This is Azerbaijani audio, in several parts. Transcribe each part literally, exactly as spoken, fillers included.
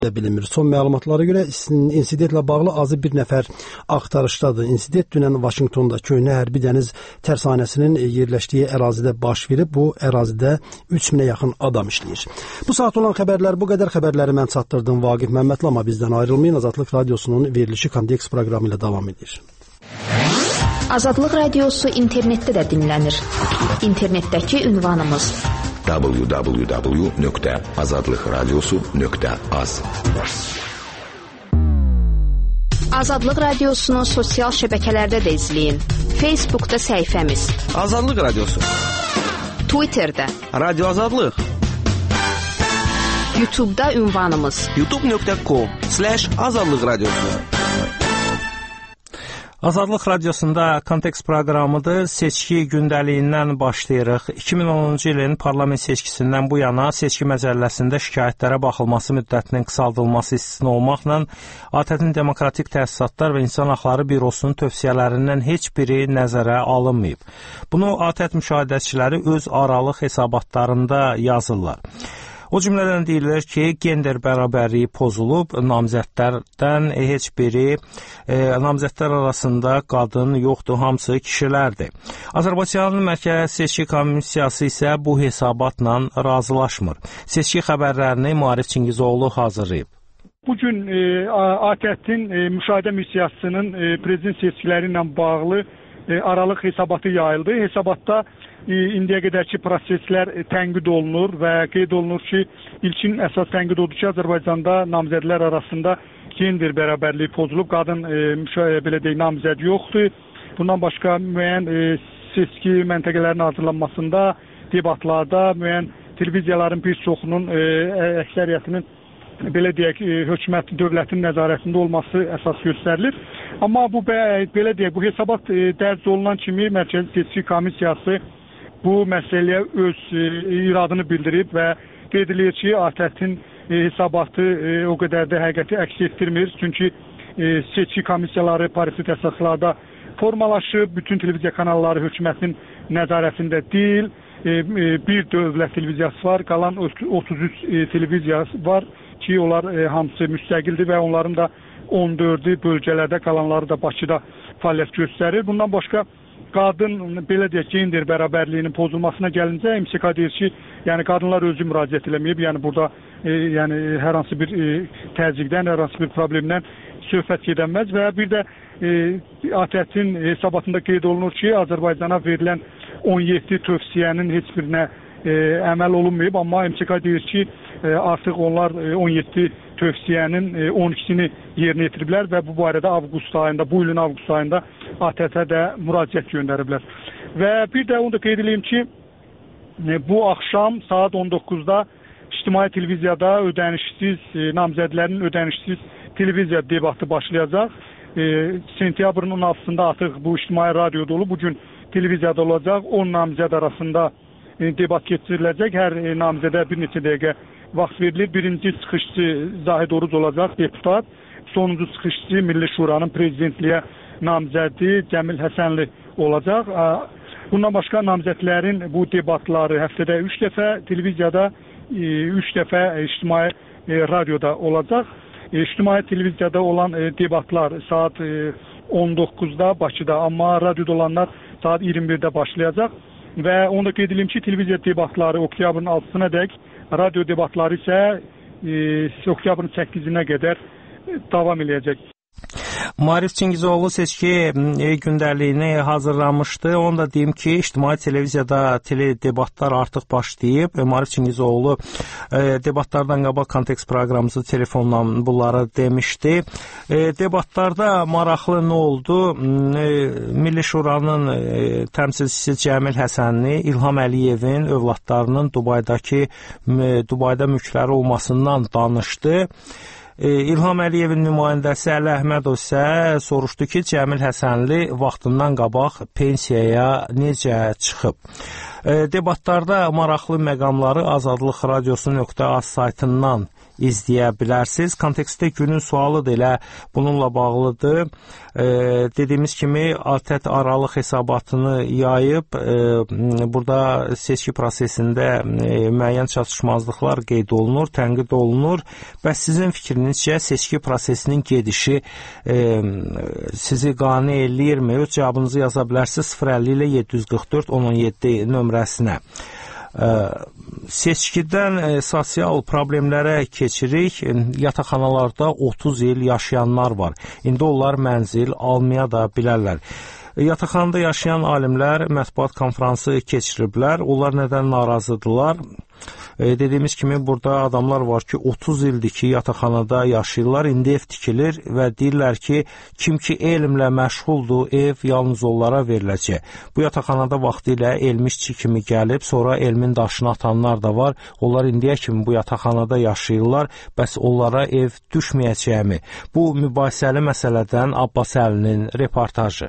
bilinmir. Son məlumatlara görə insidentlə bağlı azı bir nəfər axtarışdadır. İnsident dünən Vaşinqtonda köhnə hərbi dəniz tərsanəsinin yerləşdiyi ərazidə baş verib. Bu ərazidə üç minə yaxın adam işləyir. Bu saat olan xəbərlər bu qədər. Xəbərləri mən çatdırdım Vaqif Məmmədli, amma bizdən ayrılmayın. Azadlıq Radiosunun verilişi Kontekst proqramı ilə davam edir. Azadlıq Radiosu internetdə də dinlənir. İnternetdəki ünvanımız w w w nöqtə azadlıq radiosu nöqtə az. Azadlıq Radiosunu sosial şəbəkələrdə də izləyin. Facebookda səhifəmiz Azadlıq Radiosu, Twitterdə Radio Azadlıq, YouTube'da ünvanımız youtube nöqtə com slash azadlıq radiosu. Azadlıq Radiosunda Kontekst proqramıdır. Seçki gündəliyindən başlayırıq. iki min onuncu ilin parlament seçkisindən bu yana seçki məcəlləsində şikayətlərə baxılması müddətinin qısaldılması istisna olmaqla A T Ə-nin Demokratik Təsisatlar və İnsan Haqları Bürosunun tövsiyələrindən heç biri nəzərə alınmayıb. Bunu A T Ə müşahidəçiləri öz aralıq hesabatlarında yazırlar. O cümlədən deyilir ki, gender bərabərliyi pozulub, namizədlərdən heç biri, e, namizədlər arasında qadın yoxdur, hamısı kişilərdir. Azərbaycanın Mərkəzi Seçki Komissiyası isə bu hesabatla razılaşmır. Seçki xəbərlərini Maarif Çingizoğlu hazırlayıb. Bugün e, A T Ə-nin e, müşahidə missiyasının e, prezident seçkiləri ilə bağlı e, aralıq hesabatı yayıldı. Hesabatda indiyə qədərki proseslər tənqid olunur və qeyd olunur ki, ilkin əsas tənqid odur ki, Azərbaycanda namizədlər arasında gender bərabərliyi pozulub, qadın e, belə deyək, namizəd yoxdur. Bundan başqa müəyyən e, seçki məntəqələrinin hazırlanmasında, debatlarda, müəyyən televiziyaların bir çoxunun e, əksəriyyətinin belə deyək, e, hökumət dövlətin nəzarətində olması əsas göstərilir. Amma bu belə deyək, bu hesabat e, dərc olunan kimi Mərkəzi Seçki Komissiyası bu məsələyə öz e, iradını bildirib və qeyd edilir ki, A T Ə-nin e, hesabatı e, o qədər də həqiqəti əks etdirmir. Çünki e, seçki komissiyaları Parisli təsərrüfatlarda formalaşıb, bütün televiziya kanalları hökumətin nəzarətində deyil. E, e, bir dövlət televiziyası var, qalan otuz üç e, televiziya var ki, onlar e, hamısı müstəqildir və onların da on dördü bölgələrdə, qalanları da Bakıda fəaliyyət göstərir. Bundan başqa qadın, belə deyək, gender bərabərliyinin pozulmasına gəlincə, M S K deyir ki, yəni qadınlar özü müraciət eləməyib, yəni burada e, yəni hər hansı bir e, təzyiqdən, hər hansı bir problemdən söhbət gedənməz və bir də e, A T Ə-nin hesabatında qeyd olunur ki, Azərbaycana verilən on yeddi tövsiyənin heç birinə e, əməl olunmayıb, amma M S K deyir ki, e, artıq onlar e, on yeddi tövsiyənin e, on ikisini yerinə yetiriblər və bu barədə avqust ayında, bu ilin avqust ayında A T Ə də müraciət göndəriblər. Və bir də onu da qeyd edeyim ki, e, bu axşam saat on doqquzda ictimai televiziyada ödənişsiz, e, namizədlərin ödənişsiz televiziya debatı başlayacaq. E, sentyabrın on altısında artıq bu ictimai radioda olub, bugün televiziyada olacaq. on namizəd arasında e, debat keçiriləcək. Hər e, namizədə bir neçə dəqiqə vaxt verilir. Birinci çıxışçı Zahid Oruz olacaq, deputat. Sonuncu çıxışçı Milli Şuranın prezidentliyə namizədi Cəmil Həsənli olacaq. Bundan başqa namizədlərin bu debatları həftədə üç dəfə, televiziyada üç dəfə, ictimai radioda olacaq. İctimai televiziyada olan debatlar saat on doqquzda Bakıda, amma radioda olanlar saat iyirmi birdə başlayacaq. Və onu da qeyd edeyim ki, televiziya debatları oktyabrın altısına dək, radio debatları isə e, oktyabrın səkkizinə qədər davam edəcək. Maarif Çingizoğlu seçki gündəliyini hazırlamışdı. Onu da deyim ki, ictimai televiziyada tele debatlar artıq başlayıb. Maarif Çingizoğlu e, debatlardan qabaq Kontekst proqramımızı telefonla bunları demişdi. E, debatlarda maraqlı nə oldu? E, Milli Şuranın e, təmsilçisi Cəmil Həsənli İlham Əliyevin övladlarının Dubaydakı e, Dubayda mülkləri olmasından danışdı. İlham Əliyevin nümayəndəsi Əli Əhmədov isə soruşdu ki, Cəmil Həsənli vaxtından qabaq pensiyaya necə çıxıb? Debatlarda maraqlı məqamları azadlıq radiosu nöqtə az saytından izləyə bilərsiniz. Kontekstdə günün sualı da elə bununla bağlıdır. E, dediyimiz kimi ATƏT aralıq hesabatını yayıb, e, burada seçki prosesində e, müəyyən çatışmazlıqlar qeyd olunur, tənqid olunur. Bəs sizin fikrinizcə seçki prosesinin gedişi e, sizi qane eləyirmi? Öz cavabınızı yaza bilərsiniz sıfır əlli ilə yeddi yüz qırx dörd on on yeddi nömrəsinə. Ə, seçkidən ə, sosial problemlərə keçirik. Yataqxanalarda otuz il yaşayanlar var. İndi onlar mənzil almaya da bilərlər. Yataqxanada yaşayan alimlər mətbuat konfransı keçiriblər. Onlar nədən narazıdırlar? E, dediyimiz kimi burada adamlar var ki otuz ildir ki yataqxanada yaşayırlar, indi ev tikilir və deyirlər ki kim ki elmlə məşğuldur, ev yalnız onlara veriləcək. Bu yataqxanada vaxtilə elm işçi kimi gəlib, sonra elmin daşını atanlar da var. Onlar indiyə kimi bu yataqxanada yaşayırlar, bəs onlara ev düşməyəcəkmi? Bu mübahisəli məsələdən Abbas Əlinin reportajı.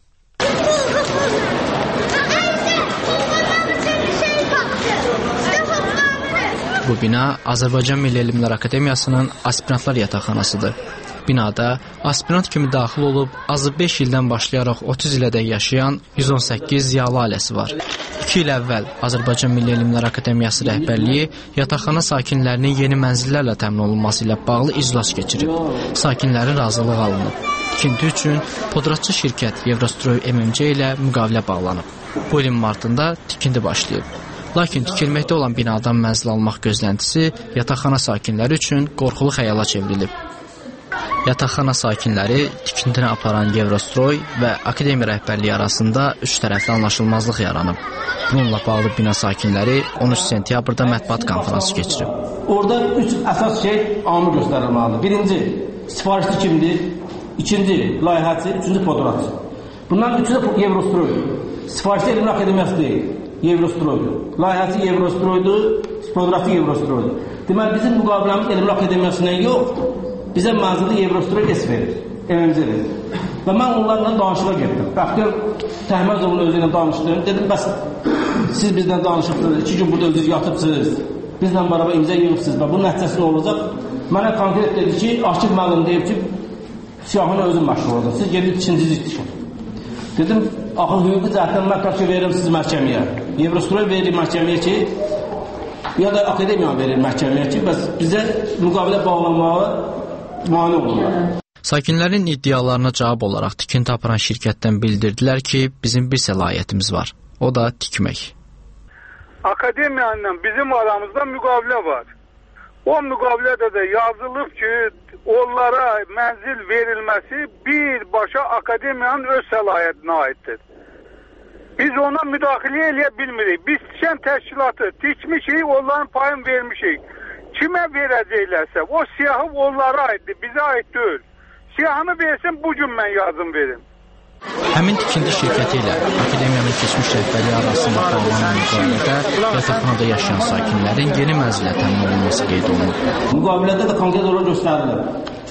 Bu bina Azərbaycan Milli Elmlər Akademiyasının aspirantlar yataqxanasıdır. Binada aspirant kimi daxil olub azı beş ildən başlayaraq otuz ilədək yaşayan yüz on səkkiz ziyalı ailəsi var. İki il əvvəl Azərbaycan Milli Elmlər Akademiyası rəhbərliyi yataqxana sakinlərinin yeni mənzillərlə təmin olunması ilə bağlı iclas keçirib. Sakinlərin razılığı alınıb. Tikinti üçün podratçı şirkət Evrostroy M M C ilə müqavilə bağlanıb. Bu ilin martında tikinti başlayıb. Lakin tikilməkdə olan binadan mənzil almaq gözləntisi yataqxana sakinləri üçün qorxulu xəyala çevrilib. Yataqxana sakinləri tikintini aparan Evrostroy və akademiya rəhbərliyi arasında üç tərəfli anlaşılmazlıq yaranıb. Bununla bağlı bina sakinləri on üç sentyabrda mətbuat konfransı keçirib. Orada üç əsas şey amil göstərilməlidir. Birinci, sifarişçi kimdir? İkinci, layihəçi, üçüncü podratçı. Bunların üçü də Evrostroy. Sifarişçi Elmlər Akademiyası deyil. Evrostroydur. Layihəsi Evrostroydur, podratçı Evrostroydur. Deməli, bizim müqaviləmiz Elmlər Akademiyasından yox, bizə mənzili Evrostroy S verir, M M C verir. Və mən onlarla danışığa getdim. Bəxtiyar Təhməzovun özü ilə danışdım. Dedim, bəs siz bizdən danışıbsınız, iki gün burada özünüz yatıbsınız, bizlə bərabər imza yığıbsınız və bunun nəticəsi nə olacaq? Mənə konkret dedi ki, Akif müəllim deyib ki, siyahını özüm məşğul olacaq. Siz gedib ikinciniz tikin. Dedim, axı hüquqi cəhətdən mən tapşı verirəm siz məhkəməyə. Evrostroy verir məhkəməyə ki, ya da akademiya verir məhkəməyə ki, bəs bizə müqavilə bağlanmağa mane olurlar. Sakinlərin iddialarına cavab olaraq tikinti aparan şirkətdən bildirdilər ki, bizim bir səlahiyyətimiz var, o da tikmək. Akademiya ilə bizim aramızda müqavilə var. O müqavilədə də yazılıb ki, onlara mənzil verilməsi birbaşa akademiyanın öz səlahiyyətinə aiddir. Biz ona müdaxilə eləyə bilmirik. Biz tikən təşkilatı tikmişik, onların payını vermişik. Kimə verəcəklərsə, o siyahı onlara aiddir, bizə aid deyil. Siyahını versin, bugün mən yazım verim. Həmin tikinti şirkəti ilə akademiyanın keçmiş rəhbərliyi arasında bağlanan müqavilədə yataqxanada yaşayan sakinlərin yeni mənzilə təmin olunması qeyd olunur. Müqavilədə də konkret olaraq göstərilir.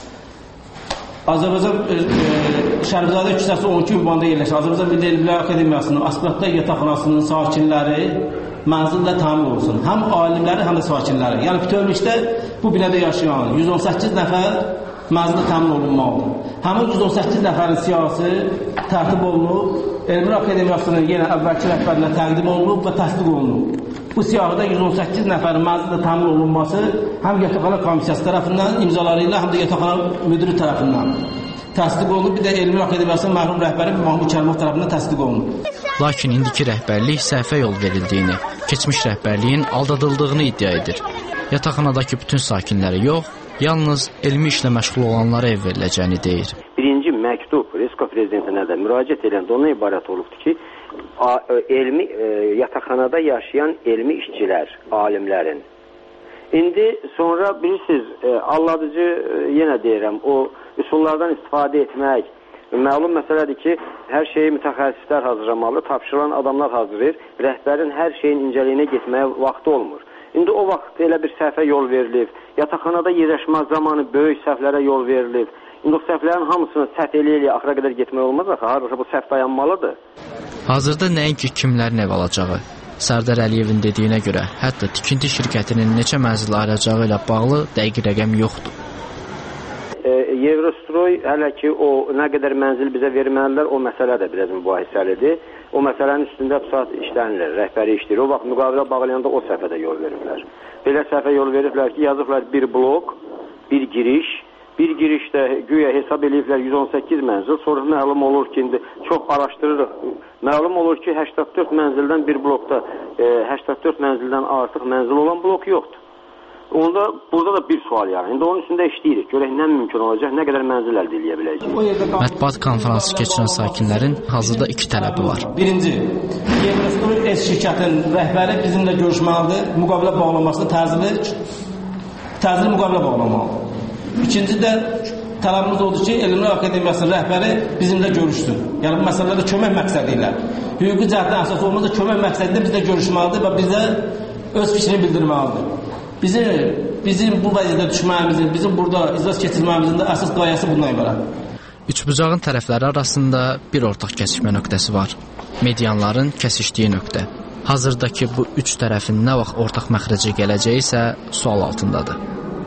Azərbaycan e, e, Şərifzadə küçəsi on iki ünvanda yerləşir. Azərbaycan Milli Elmlər Akademiyasının aspirantlar yataqxanasının sakinləri mənzillə təmin olunsun. Həm alimləri, həm də sakinləri. Yəni bütövlükdə bu binada yaşayan yüz on səkkiz nəfər mənzillə təmin olunmalıdır. Həmin yüz on səkkiz nəfərin siyasi tərtib olunub, Elmlər Akademiyasının yenə əvvəlki rəhbərinə təqdim olunub və təsdiq olunub. Bu siyahıda yüz on səkkiz nəfərin mənzillə təmin olunması həm yataqxana komissiyası tərəfindən imzaları ilə, həm də yataqxana müdürü tərəfindən təsdiq olunub. Bir də Elmlər Akademiyasının mərhum rəhbəri Mahmud Kərimov tərəfindən təsdiq olunub. Lakin indiki rəhbərlik səhvə yol verildiyini, keçmiş rəhbərliyin aldadıldığını iddia edir. Yataqxanadakı bütün sakinləri yox, yalnız elmi işlə məşğul olanlara ev veriləcəyini deyir. Birinci məktub Respublika prezidentinə də müraciət edəndə ondan ibarət olubdur ki, elmi e, yataqxanada yaşayan elmi işçilər, alimlərin. İndi sonra bilirsiniz, e, alladıcı e, yenə deyirəm, o üsullardan istifadə etmək məlum məsələdir ki, hər şeyi mütəxəssislər hazırlamalı, tapşırılan adamlar hazırlayır, rəhbərin hər şeyin incəliyinə getməyə vaxtı olmur. İndi o vaxt elə bir səhvə yol verilib, yataqxanada yerləşmə zamanı böyük səhvlərə yol verilib. İndi o səhvlərin hamısını səhv eləyə-eləyə axıra qədər getmək olmaz axı, harada bu səhv dayanmalıdır. Hazırda nəinki kimlərin ev alacağı, Sərdar Əliyevin dediyinə görə, hətta tikinti şirkətinin neçə mənzil ayıracağı ilə bağlı dəqiq rəqəm yoxdur. Evrostroy hələ ki o nə qədər mənzil bizə verməlilər, o məsələ də biraz mübahisəlidir. O məsələnin üstündə bu saat işlənir, rəhbəri işləyir. O vaxt müqavilə bağlayanda o səhvədə yol veriblər. Belə səhvə yol veriblər ki, yazıblar bir blok, bir giriş, bir girişdə güya hesab ediblər yüz on səkkiz mənzil, sonra məlum olur ki, indi çox araşdırırıq. Məlum olur ki, səksən dörd mənzildən bir blokda, səksən dörd mənzildən artıq mənzil olan blok yoxdur. Onda burada da bir sual yaranır. İndi onun üstündə işləyirik. Görək nə mümkün olacaq, nə qədər mənzil əldə edə biləcəyik. Mətbuat konfransı keçirən sakinlərin hazırda iki tələbi var. Birinci, Evrostroy S şirkətinin rəhbəri bizimlə görüşməlidir, müqavilə bağlamasını təcili, təcili müqavilə bağlamalıdır. İkinci də tələbimiz odur ki, Elmlər Akademiyasının rəhbəri bizimlə görüşsün. Yəni bu məsələlərdə kömək məqsədi ilə. Hüquqi cəhətdən əsas olmazsa kömək məqsədi ilə bizlə görüşməlidir və bizə öz fikrini bildirməlidir. Bizim, bizim bu vəziyyətə düşməyimizin, bizim burada iclas keçirməyimizin də əsas qayəsi bundan ibarət. Üçbucağın tərəfləri arasında bir ortaq kəsişmə nöqtəsi var. Medianların kəsişdiyi nöqtə. Hazırdakı bu üç tərəfin nə vaxt ortaq məxrəcə gələcəyi isə sual altındadır.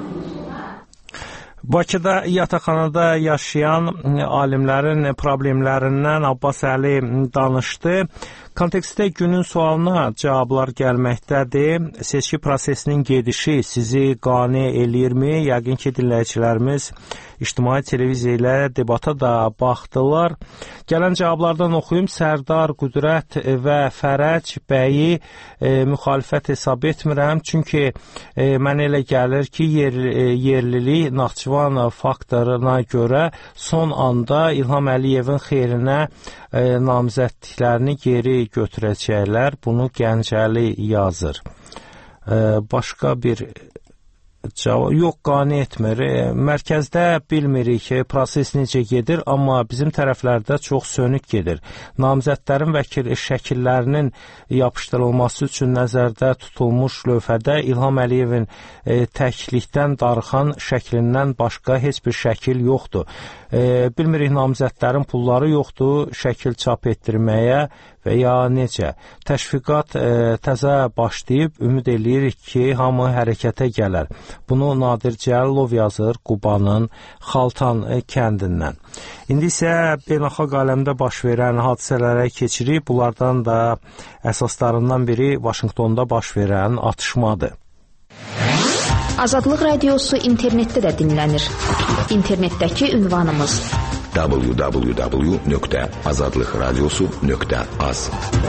Bakıda yataqxanada yaşayan alimlərin problemlərindən Abbas Əli danışdı. Kontekstdə günün sualına cavablar gəlməkdədir. Seçki prosesinin gedişi sizi qane eləyirmi? Yəqin ki, dinləyicilərimiz ictimai televiziya ilə debata da baxdılar. Gələn cavablardan oxuyum. Sərdar, Qüdrət və Fərəc bəyi e, müxalifət hesab etmirəm. Çünki e, mənə elə gəlir ki, yer, e, yerlilik Naxçıvan faktoruna görə son anda İlham Əliyevin xeyrinə e, namizədliklərini geri götürəcəklər. Bunu Gəncəli yazır. E, başqa bir cavab yox, qane etmir. Mərkəzdə bilmirik ki, proses necə gedir, amma bizim tərəflərdə çox sönük gedir. Namizədlərin vəkil şəkillərinin yapışdırılması üçün nəzərdə tutulmuş lövhədə İlham Əliyevin e, təklikdən darıxan şəklindən başqa heç bir şəkil yoxdur. E, bilmirik, namizədlərin pulları yoxdur şəkil çap etdirməyə və ya necə. Təşviqat e, təzə başlayıb, ümid eləyirik ki, hamı hərəkətə gələr. Bunu Nadir Cəlilov yazır Qubanın Xaltan kəndindən. İndi isə beynəlxalq aləmdə baş verən hadisələrə keçirik. Bunlardan da əsaslarından biri Vaşinqtonda baş verən atışmadır. Azadlıq Radiosu internetdə də dinlənir. İnternetdəki ünvanımız w w w nöqtə azadlıq radiosu nöqtə az.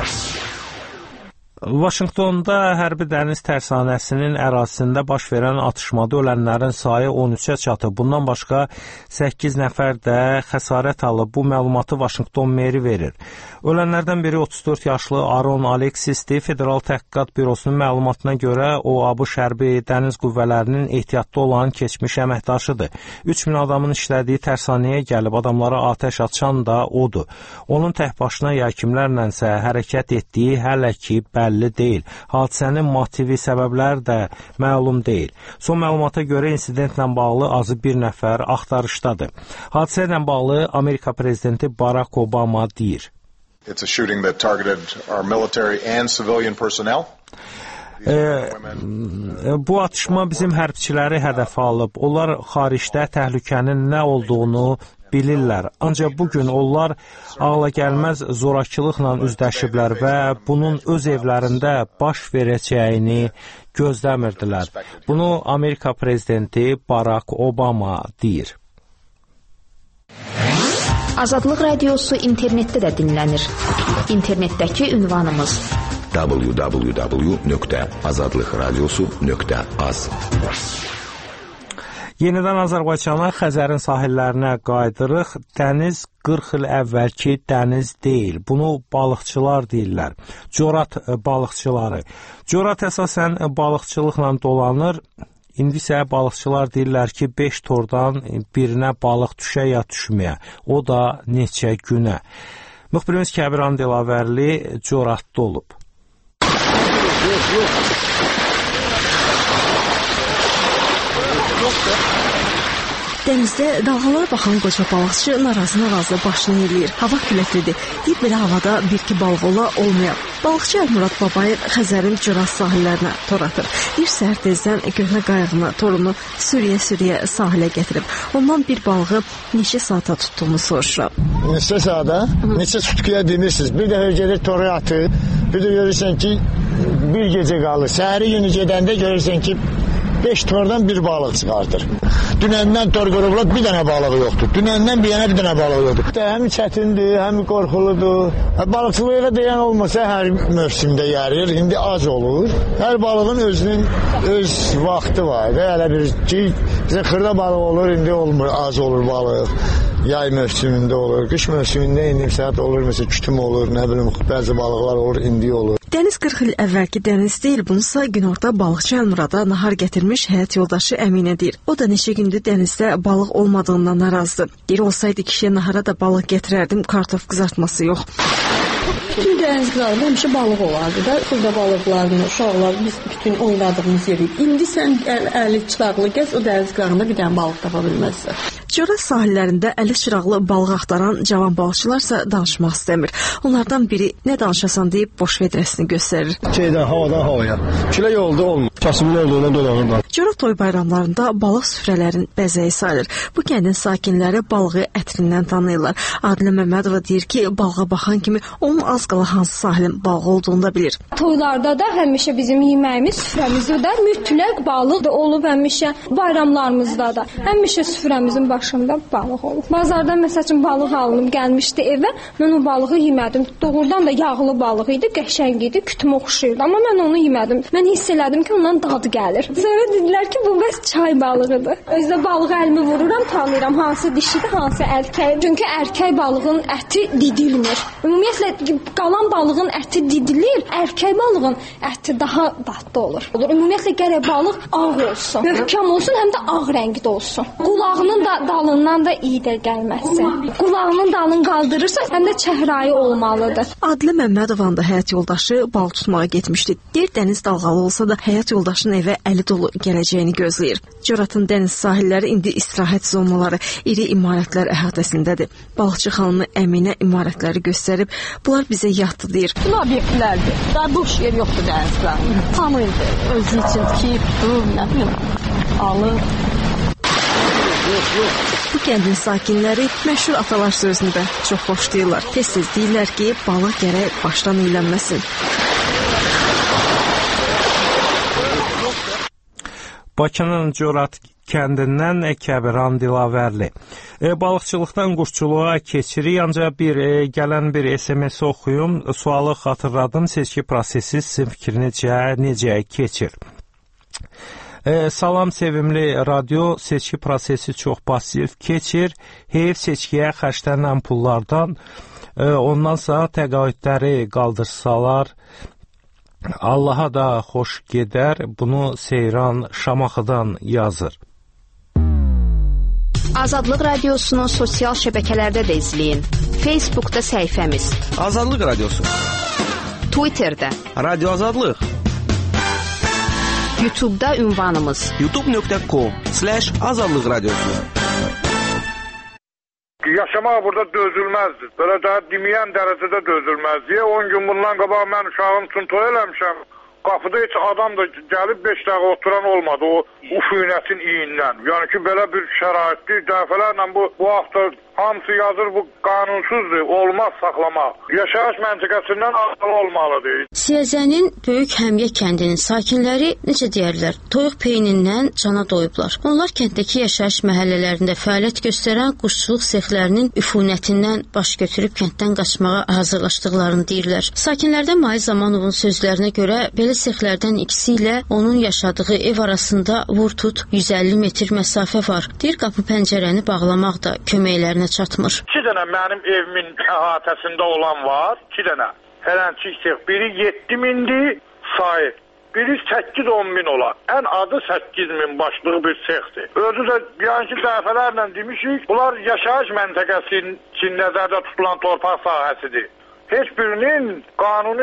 Vaşinqtonda hərbi dəniz tərsanəsinin ərazisində baş verən atışmada ölənlərin sayı on üçə çatıb. Bundan başqa səkkiz nəfər də xəsarət alıb. Bu məlumatı Vaşinqton meri verir. Ölənlərdən biri otuz dörd yaşlı Aron Alexisdir. Federal Təhqiqat Bürosunun məlumatına görə o ABŞ hərbi dəniz qüvvələrinin ehtiyatda olan keçmiş əməkdaşıdır. üç min adamın işlədiyi tərsanəyə gəlib adamlara atəş açan da odur. Onun tək başına ya kimlərlənsə hərəkət etdiyi hələ ki bəlli deyil. Hadisənin motivi, səbəbləri də məlum deyil. Son məlumata görə insidentlə bağlı azı bir nəfər axtarışdadır. Hadisə ilə bağlı Amerika prezidenti Barack Obama deyir. It's a shooting that targeted our military and civilian personnel. E, bu atışma bizim hərbçiləri hədəfə alıb. Onlar xaricdə təhlükənin nə olduğunu bilirlər. Ancaq bugün onlar ağla gəlməz zorakılıqla üzləşiblər və bunun öz evlərində baş verəcəyini gözləmirdilər. Bunu Amerika prezidenti Barack Obama deyir. Azadlıq Radiosu internetdə də dinlənir. İnternetdəki ünvanımız w w w nöqtə azadlıq radiosu nöqtə az. Yenidən Azərbaycana, Xəzərin sahillərinə qayıdırıq. Dəniz qırx il əvvəlki dəniz deyil. Bunu balıqçılar deyirlər. Corat balıqçıları. Corat əsasən balıqçılıqla dolanır. İndi isə balıqçılar deyirlər ki, beş tordan birinə balıq düşə ya düşməyə. O da neçə günə. Müxbirimiz Kəbiran Dilavərli Coratda olub. Yox, yox. Dənizdə dalğalara baxan qoca balıqçı narazı-narazı başını eləyir. Hava küləklidir. Deyib belə havada bir-iki balıq ola olmayaq. Balıqçı Əlmurad Babayev Xəzərin Cüraz sahillərinə tor atır. Bir səhər tezdən köhnə qayığını, torunu sürüyə-sürüyə sahilə gətirib. Ondan bir balığı neçə saata tutduğunu soruşuram. Neçə saata? Neçə tutkuya demirsiniz. Bir dəfə gedir toru atır. Bir də görürsən ki, bir gecə qalır. Səhəri günü gedəndə görürsən ki, beş tordan bir balıq çıxardır. Dünəndən tor qurublar, bir dənə balığı yoxdur. Dünəndən bir yana bir dənə balığı yoxdur. Həm çətindir, həm qorxuludur. Balıqçılığa deyən olmasa hər mövsümdə yarayır, indi az olur. Hər balığın özünün öz vaxtı var. Elə bir ki, bizə xırda balıq olur, indi olmur, az olur balıq. Yay mövsümündə olur, qış mövsümündə indi saat olur, məsələn, kütüm olur, nə bilim, bəzi balıqlar olur, indi olur. Dəniz qırx il əvvəlki dəniz deyil, bununsa günorta balıqçı Əlmurada nahar gətirmiş həyat yoldaşı Əminə deyir. O da neçə gündür dənizdə balıq olmadığından narazıdır. Deyir, olsaydı kişiyə nahara da balıq gətirərdim, kartof qızartması yox. Bütün dəniz qırağında həmişə balıq olardı da, xırda balıqlarını, uşaqlar, biz bütün oynadığımız yeri. İndi sən əl, əli çıraqlı gəz, o dəniz qırağında bir dənə balıq tapa bilməzsən. Cüraz sahillərində əli çıraqlı balıq axtaran cavan balıqçılarsa danışmaq istəmir. Onlardan biri nə danışasan deyib boş vedrəsini göstərir. Şeydən, havadan havaya. Külək oldu, olmur. Kasımın olduğuna dolanırlar. Cüraz toy bayramlarında balıq süfrələrin bəzəyi sayılır. Bu kəndin sakinləri balığı ətrindən tanıyırlar. Adilə Məmmədova deyir ki, balığa baxan kimi onun az qala hansı sahilin balıq olduğunu da bilir. Toylarda da həmişə bizim yeməyimiz, süfrəmizdə də mütləq balıq da olub, həmişə bayramlarımızda da. Həmişə süfrəmizin başında balıq olub. Bazardan məsəl üçün balıq alınıb gəlmişdi evə, mən o balığı yemədim. Doğrudan da yağlı balıq idi, qəşəng idi, kütümə oxşayırdı, amma mən onu yemədim. Mən hiss elədim ki, ondan dadı gəlir. Sonra dedilər ki, bu bəs çay balığıdır. Özdə balığı əlimi vururam, tanıyıram hansı dişidir, hansı erkək. Çünki erkək balığın əti didilmir. Ümumiyyətlə qalan balığın əti didilir, erkək balığın əti daha dadlı olur. Ümumiyyətlə gərək balıq ağ olsun, möhkəm olsun, həm də ağ rəngdə olsun. Qulağının da dalından da iyi də gəlməsin. Qulağının dalını qaldırırsa, həm də çəhrayı olmalıdır. Adilə Məmmədovanın da həyat yoldaşı balıq tutmağa getmişdi. Deyir, dəniz dalğalı olsa da həyat yoldaşının evə əli dolu gələcəyini gözləyir. Cüratın dəniz sahilləri indi istirahət zonaları, iri imarətlər əhatəsindədir. Balıqçı xanımı Əminə imarətləri göstərib, bunlar bizə yatdı deyir. Bu obyektlərdir. Daha boş yer yoxdur dənizdə. Tanıydı. Özü üçün kip, dur, nə bilim, alır. Bu kəndin sakinləri məşhur atalar sözünü də çox xoşlayırlar. Tez-tez deyirlər ki, balıq gərək başdan iylənməsin. Bakının Cürat kəndindən Kəbiran Dilavərli. E, balıqçılıqdan quşçuluğa keçirik, ancaq bir e, gələn bir S M S oxuyum, sualı xatırladım, seçki prosesi sizin fikrinizcə necə keçir? E, salam sevimli radyo, seçki prosesi çox pasiv keçir, heyv seçkiyə xərclənən pullardan, e, ondan sonra təqaüdləri qaldırsalar, Allaha da xoş gedər, bunu Seyran Şamaxıdan yazır. Azadlıq Radiosunu sosial şəbəkələrdə də izləyin. Facebookda səhifəmiz Azadlıq Radiosu, Twitterdə Radio Azadlıq, YouTube'da ünvanımız youtube nöqtə com slash azadlıq radiosu. Yaşamaq burada dözülməzdir. Belə daha deməyən dərəcədə dözülməzdir. on gün bundan qabaq mən uşağım üçün toy eləmişəm. Qapıda heç adam da gəlib beş dəqiqə oturan olmadı o ufuynətin iyindən. Yəni ki, belə bir şəraitdir. Dəfələrlə bu, bu hafta hamısı yazır, bu qanunsuzdur, olmaz saxlamaq. Yaşayış məntəqəsindən azal olmalıdır. Siyəzənin Böyük Həmiyə kəndinin sakinləri, necə deyərlər, toyuq peynindən cana doyublar. Onlar kənddəki yaşayış məhəllələrində fəaliyyət göstərən quşçuluq sexlərinin üfunətindən baş götürüb kənddən qaçmağa hazırlaşdıqlarını deyirlər. Sakinlərdən Mahir Zamanovun sözlərinə görə belə sexlərdən ikisi ilə onun yaşadığı ev arasında vur-tut yüz əlli metr məsafə var. Deyir, qapı pəncərəni bağlamaq da köməklərinə çatmır. İki dənə mənim evimin əhatəsində olan var, iki dənə. Fərənçik sex. Biri yeddi mindir, sahib. Biri səkkiz on min olar. Ən adı səkkiz min başlığı bir sexdir. Özü də yəni ki, dəfələrlə demişik, bunlar yaşayış məntəqəsinin nəzərdə tutulan torpaq sahəsidir. Heç birinin qanuni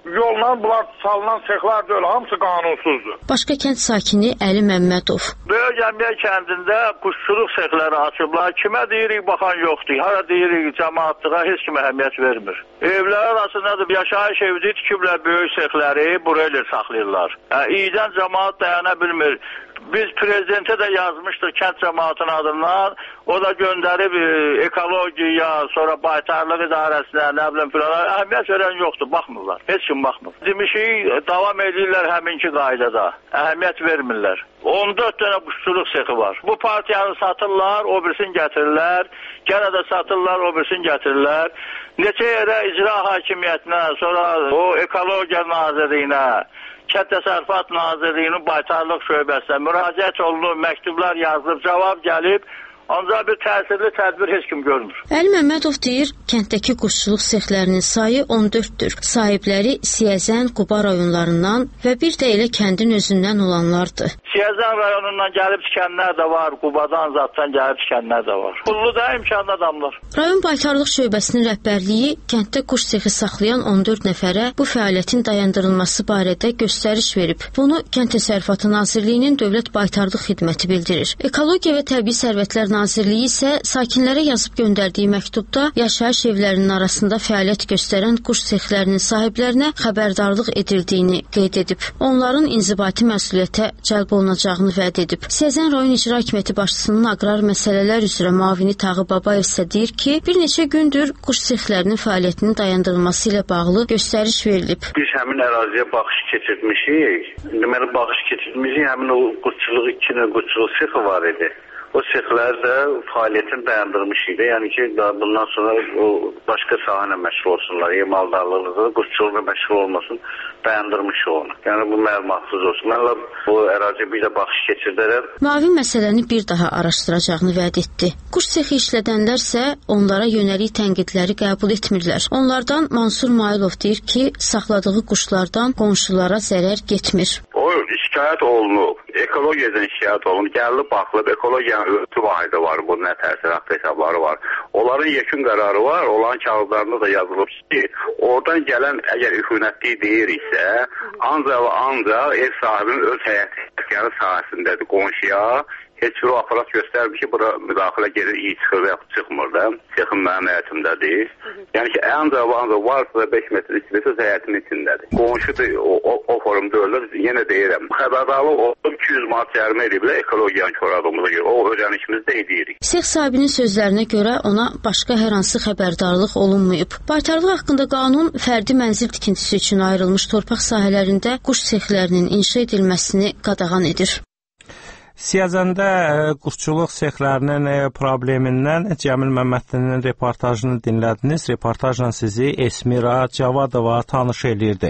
yolla bunlar salınan sexlər deyil, hamısı qanunsuzdur. Başqa kənd sakini Əli Məmmədov. Böyük Gəmiyə kəndində quşçuluq sexləri açıblar. Kimə deyirik baxan yoxdur. Hara deyirik cəmaatlığa heç kim əhəmiyyət vermir. Evlər arasında da yaşayış evdə tikiblər böyük sexləri, burayla saxlayırlar. Yəni, iydən cəmaat dayana bilmir. Biz prezidentə də yazmışdıq kənd cəmaatının adından. O da göndərib e, ekologiya, sonra baytarlıq idarəsinə, nə bilim filan. Əhəmiyyət verən yoxdur, baxmırlar. Heç kim baxmır. Demişik, davam edirlər həminki qaydada. Əhəmiyyət vermirlər. on dörd dənə quşçuluq sexi var. Bu partiyanı satırlar, o birisini gətirirlər. Gənə də satırlar, o birisini gətirirlər. Neçə yerə icra hakimiyyətinə, sonra o ekologiya nazirliyinə, Kənd Təsərrüfat Nazirliyinin baytarlıq şöbəsinə müraciət olunub, məktublar yazılıb, cavab gəlib, ancaq bir təsirli tədbir heç kim görmür. Əli Məmmədov deyir, kənddəki quşçuluq sexlərinin sayı on dörddür. Sahibləri Siyəzən, Quba rayonlarından və bir də elə kəndin özündən olanlardır. Siyəzən rayonundan gəlib tikənlər də var, Qubadan, Zatdan gəlib tikənlər də var. Pullu da imkanlı adamlar. Rayon Baytarlıq Şöbəsinin rəhbərliyi kənddə quş sexi saxlayan on dörd nəfərə bu fəaliyyətin dayandırılması barədə göstəriş verib. Bunu Kənd Təsərrüfatı Nazirliyinin Dövlət Baytarlıq Xidməti bildirir. Ekologiya və Təbii Sərvətlər Nazirliyi isə sakinlərə yazıb göndərdiyi məktubda yaşayış evlərinin arasında fəaliyyət göstərən quş sexlərinin sahiblərinə xəbərdarlıq edildiyini qeyd edib. Onların inzibati məsuliyyətə cəlb olunacağını vəd edib. Siyəzən rayon icra hakimiyyəti başçısının aqrar məsələlər üzrə müavini Tağı Babayev isə deyir ki, bir neçə gündür quş sexlərinin fəaliyyətinin dayandırılması ilə bağlı göstəriş verilib. Biz həmin əraziyə baxış keçirtmişik. Deməli, baxış keçirtmişik, həmin o quşçuluq, iki nə quşçuluq sexi var idi. O sexlər də fəaliyyətini dayandırmış idi. Yəni ki, bundan sonra o başqa sahələ məşğul olsunlar. Maldarlıqla, quşçuluqla məşğul olmasın, dayandırmış onu. Yəni bu məlumatsız olsun. Mən bu əraziyə bir də baxış keçirdərəm. Müavin məsələni bir daha araşdıracağını vəd etdi. Quş sexi işlədənlər isə onlara yönəlik tənqidləri qəbul etmirlər. Onlardan Mansur Mailov deyir ki, saxladığı quşlardan qonşulara zərər getmir. O şikayət olunub, ekologiyadan şikayət olunub, gəlib baxılıb, ekologiyanın ölçü vahidi var, bu nə təsir haqqı hesabları var. Onların yekun qərarı var, onların kağızlarında da yazılıb ki, oradan gələn əgər üfunətli deyir isə, ancaq və ancaq ev sahibinin öz həyəti sahəsindədir qonşuya. Heç bir o aparat göstərmir ki, bura müdaxilə gedir, iyi çıxır və yaxud çıxmır da. Sexin mənim həyətimdədir. Yəni ki, ancaq və ancaq varsa da beş metr içində öz həyətinin içindədir. Qonşudur, o, o, o formda ölür, yenə deyirəm. Xəbərdarlıq olub iki yüz manat cərimə ediblər ekologiyanın çoradığımıza görə. O ödənişimizi də edirik. Sex sahibinin sözlərinə görə ona başqa hər hansı xəbərdarlıq olunmayıb. Baytarlıq haqqında qanun fərdi mənzil tikintisi üçün ayrılmış torpaq sahələrində quş sexlərinin inşa edilməsini qadağan edir. Siyəzəndə quşçuluq sexlərinin problemindən Cəmil Məmmədlinin reportajını dinlədiniz. Reportajla sizi Esmira Cavadova tanış eləyirdi.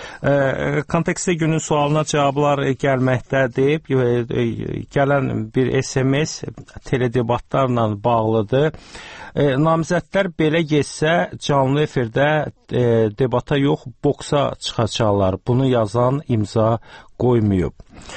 Kontekstdə günün sualına cavablar gəlməkdədir. Gələn bir S M S teledebatlarla bağlıdır. Namizədlər belə getsə canlı efirdə debata yox, boksa çıxacaqlar. Bunu yazan imza qoymayıb.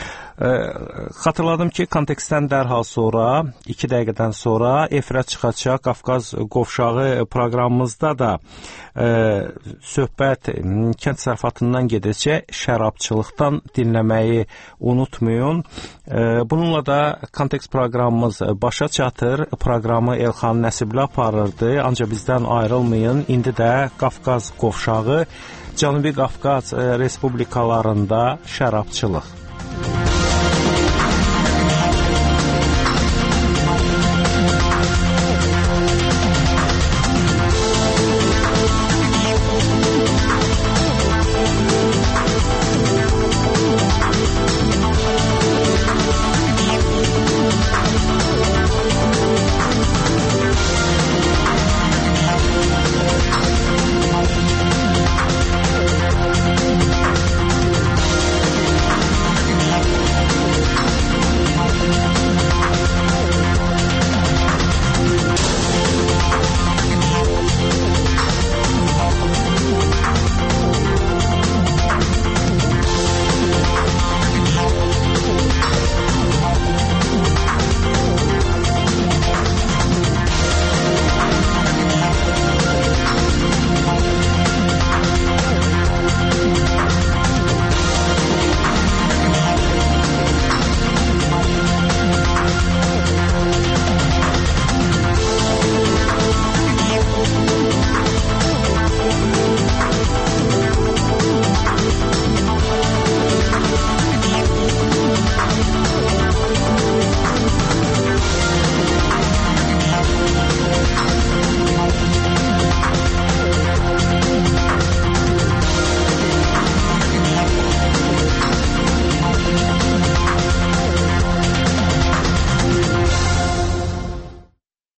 Xatırladım ki, kontekstdən dərhal sonra, iki dəqiqədən sonra efirə çıxacaq Qafqaz Qovşağı proqramımızda da e, söhbət kənd təsərrüfatından gedəcək, şərabçılıqdan dinləməyi unutmayın. E, bununla da kontekst proqramımız başa çatır. Proqramı Elxan Nəsibli aparırdı, ancaq bizdən ayrılmayın. İndi də Qafqaz Qovşağı, Cənubi Qafqaz respublikalarında şərabçılıq.